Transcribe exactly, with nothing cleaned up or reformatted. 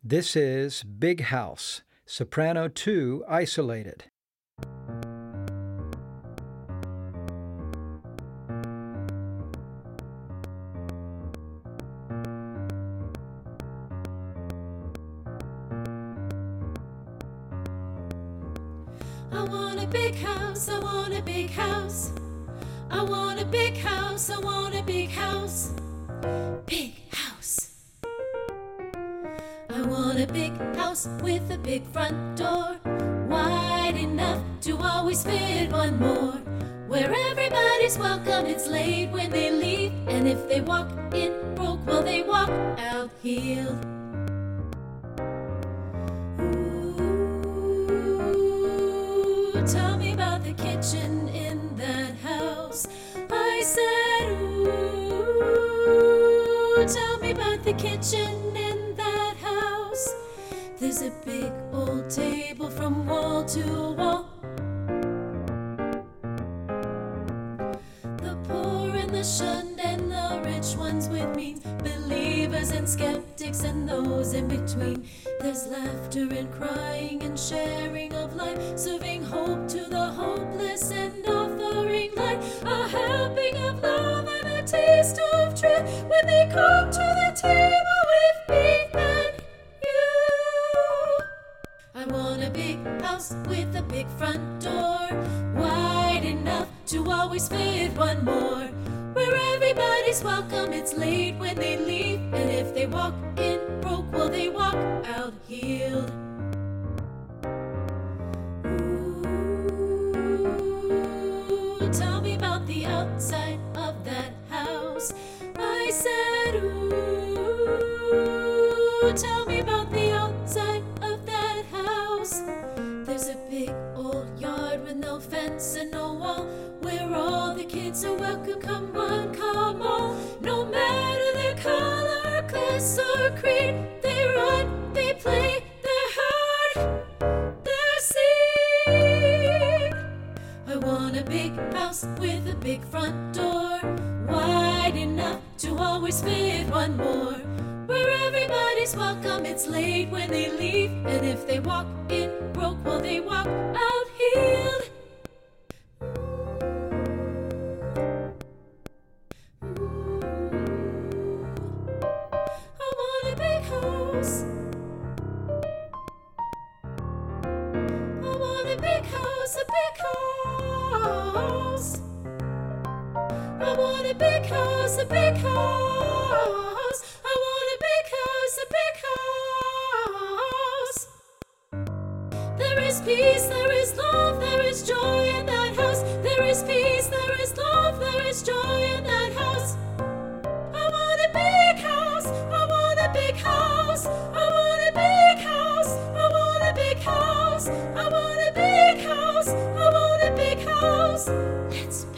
This is Big House, soprano two isolated. I want a big house, I want a big house. I want a big house, I want a big house. Big house. I want a big house with a big front door, wide enough to always fit one more. Where everybody's welcome, it's late when they leave. And if they walk in broke, well, they walk out healed. Tell me about the kitchen in that house. I said, ooh, tell me about the kitchen in that house. There's a big old table from wall to wall. The poor and the shunned and the rich ones with means, believers and skeptics and those in between. There's laughter and crying and sharing of life, serving hope to the hopeless and offering light, a helping of love and a taste of truth when they come to the table with me and you. I want a big house with a big front door, wide enough to always fit one more. Where everybody's welcome, it's late when they leave. And if they walk in broke, well, they walk out healed. Ooh, tell me about the outside of that house. I said, ooh, tell me about the outside of that house. There's a big old yard with no fence and no wall, where all the kids are welcome, come one, come all. No matter their color, class, or creed, they run, they play, they're hard, they're seen. I want a big house with a big front door, wide enough to always fit one more. Where everybody's welcome, it's late when they leave. And if they walk in broke, well, they walk out healed. I want a big house, a big house. I want a big house, a big house. I want a big house, a big house. There is peace, there is love, there is joy in that house. There is peace, there is love, there is joy in that house. I want a big house, I want a big house. I want a big house, I want a big house. I want a big house, I want a big house. Let's